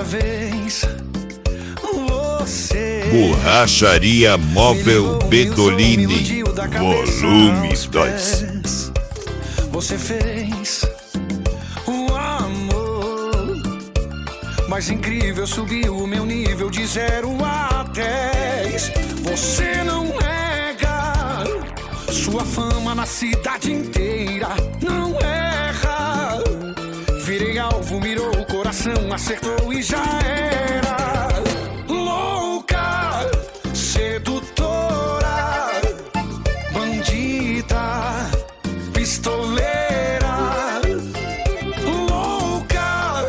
vez você Borracharia Móvel Bedolini, volume 2. Você fez o amor mais incrível, subiu o meu nível de 0 a 10. Você não nega sua fama na cidade inteira, não erra. Virei alvo, mirou o coração, acertou e já era. Louca, sedutora, bandida, pistoleira. Louca,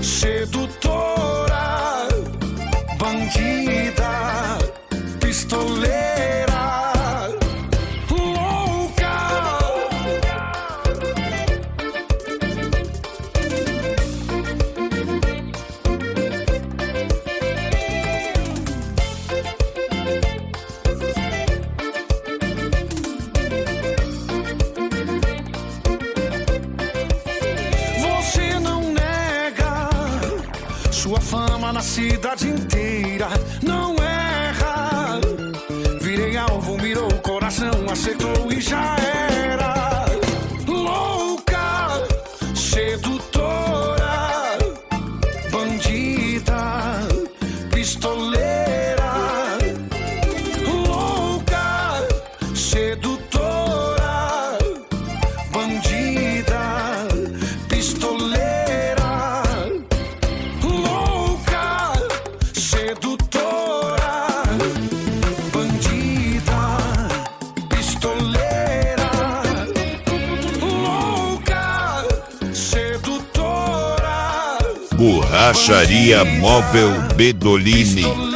sedutora, bandida, pistoleira. Sua fama na cidade inteira, não erra. Virei alvo, mirou o coração, acertou e já era. Louca, sedutora, bandida, pistoleira. Louca, sedutora, bandida, pistoleira. Borracharia Móvel Bedolini,